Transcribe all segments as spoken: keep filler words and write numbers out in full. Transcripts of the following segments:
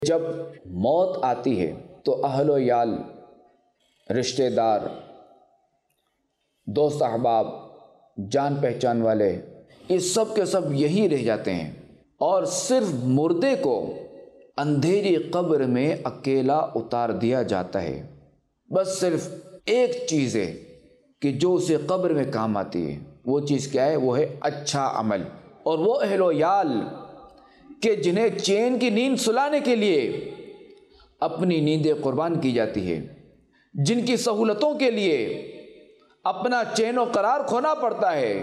جب موت آتی ہے تو اہل و یال، رشتہ دار، دوست احباب، جان پہچان والے، یہ سب کے سب یہی رہ جاتے ہیں، اور صرف مردے کو اندھیری قبر میں اکیلا اتار دیا جاتا ہے۔ بس صرف ایک چیز ہے کہ جو اسے قبر میں کام آتی ہے، وہ چیز کیا ہے؟ وہ ہے اچھا عمل۔ اور وہ اہل و یال کہ جنہیں چین کی نیند سلانے کے لیے اپنی نیندیں قربان کی جاتی ہے، جن کی سہولتوں کے لیے اپنا چین و قرار کھونا پڑتا ہے،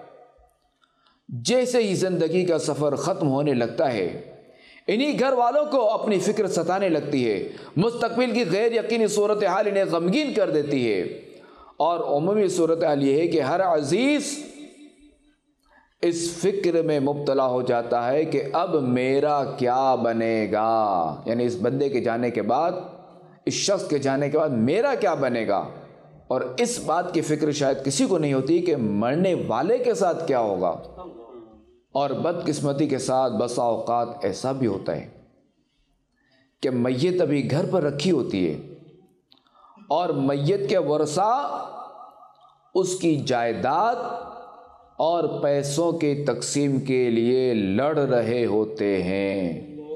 جیسے ہی زندگی کا سفر ختم ہونے لگتا ہے، انہی گھر والوں کو اپنی فکر ستانے لگتی ہے، مستقبل کی غیر یقینی صورتحال انہیں غمگین کر دیتی ہے، اور عمومی صورتحال یہ ہے کہ ہر عزیز اس فکر میں مبتلا ہو جاتا ہے کہ اب میرا کیا بنے گا، یعنی اس بندے کے جانے کے بعد، اس شخص کے جانے کے بعد میرا کیا بنے گا۔ اور اس بات کی فکر شاید کسی کو نہیں ہوتی کہ مرنے والے کے ساتھ کیا ہوگا۔ اور بدقسمتی کے ساتھ بسا اوقات ایسا بھی ہوتا ہے کہ میت ابھی گھر پر رکھی ہوتی ہے اور میت کے ورثہ اس کی جائیداد اور پیسوں کی تقسیم کے لیے لڑ رہے ہوتے ہیں۔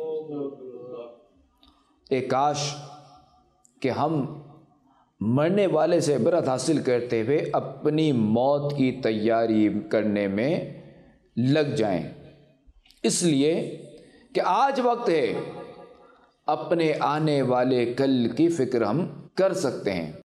اے کاش کہ ہم مرنے والے سے عبرت حاصل کرتے ہوئے اپنی موت کی تیاری کرنے میں لگ جائیں، اس لیے کہ آج وقت ہے، اپنے آنے والے کل کی فکر ہم کر سکتے ہیں۔